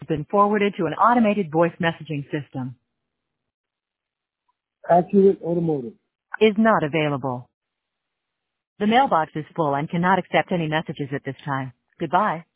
been forwarded to an automated voice messaging system. Accurate Automotive. Is not available. The mailbox is full and cannot accept any messages at this time. Goodbye.